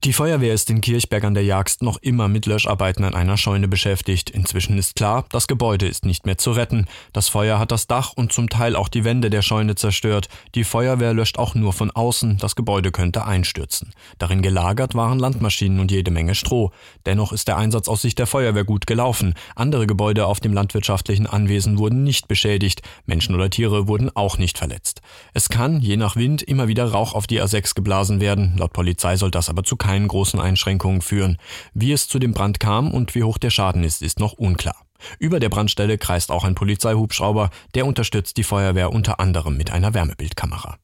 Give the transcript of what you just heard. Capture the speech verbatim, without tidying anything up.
Die Feuerwehr ist in Kirchberg an der Jagst noch immer mit Löscharbeiten an einer Scheune beschäftigt. Inzwischen ist klar, das Gebäude ist nicht mehr zu retten. Das Feuer hat das Dach und zum Teil auch die Wände der Scheune zerstört. Die Feuerwehr löscht auch nur von außen, das Gebäude könnte einstürzen. Darin gelagert waren Landmaschinen und jede Menge Stroh. Dennoch ist der Einsatz aus Sicht der Feuerwehr gut gelaufen. Andere Gebäude auf dem landwirtschaftlichen Anwesen wurden nicht beschädigt. Menschen oder Tiere wurden auch nicht verletzt. Es kann, je nach Wind, immer wieder Rauch auf die A sechs geblasen werden. Laut Polizei soll das aber zu keinen großen Einschränkungen führen. Wie es zu dem Brand kam und wie hoch der Schaden ist, ist noch unklar. Über der Brandstelle kreist auch ein Polizeihubschrauber, der unterstützt die Feuerwehr unter anderem mit einer Wärmebildkamera.